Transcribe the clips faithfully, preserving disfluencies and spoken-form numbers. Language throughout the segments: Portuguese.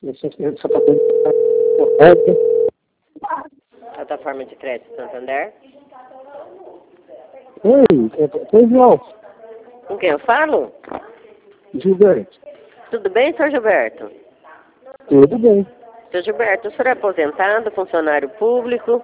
Essa patente Plataforma de crédito Santander. Oi, pois não. Com quem eu falo? Gilberto. Tudo bem, senhor Gilberto? Tudo bem. Senhor Gilberto, o senhor é aposentado, funcionário público?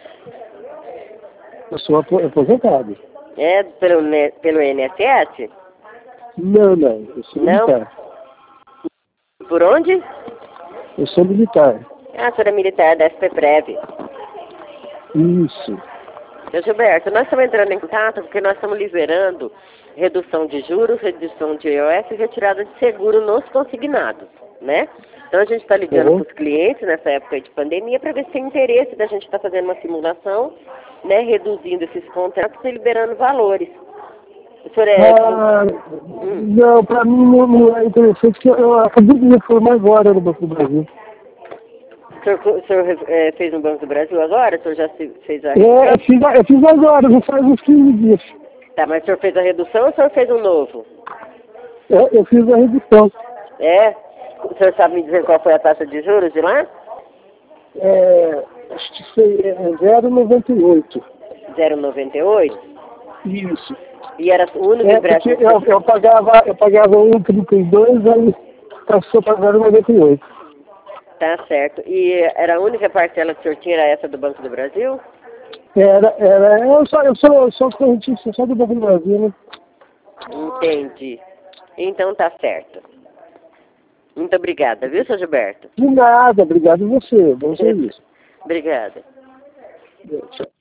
Eu sou apo- aposentado. É pelo, ne- pelo I N S S? Não, não. Eu sou Não? militar. Por onde? Eu sou militar. Ah, a senhora é militar da S P Prev. Isso. Seu Gilberto, nós estamos entrando em contato porque nós estamos liberando redução de juros, redução de I O F e retirada de seguro nos consignados, né? Então a gente está ligando Uhum. para os clientes nessa época de pandemia para ver se tem interesse da gente estar fazendo uma simulação, né? Reduzindo esses contratos e liberando valores. O senhor é... Ah, Hum. não, para mim não, não é interessante, porque eu acabei de me formar agora no Banco do Brasil. O senhor, o senhor é, fez no Banco do Brasil agora? O senhor já se- fez a... É, eu fiz, eu fiz agora, não faz uns quinze dias. Tá, mas o senhor fez a redução ou o senhor fez um novo? Eu, eu fiz a redução. É? O senhor sabe me dizer qual foi a taxa de juros de lá? É, acho que foi é, zero vírgula noventa e oito. zero vírgula noventa e oito? Isso. E era o único É, porque empréstimo... eu, eu pagava, eu pagava um vírgula trinta e dois, aí passou para zero vírgula noventa e oito. Tá certo. E era a única parcela que o senhor tinha, era essa do Banco do Brasil? Era, era, eu sou, eu sou, eu sou correntista só do Banco do Brasil, né? Entendi. Então tá certo. Muito obrigada, viu, seu Gilberto? De nada, obrigado a você, bom serviço. Obrigada. Tchau.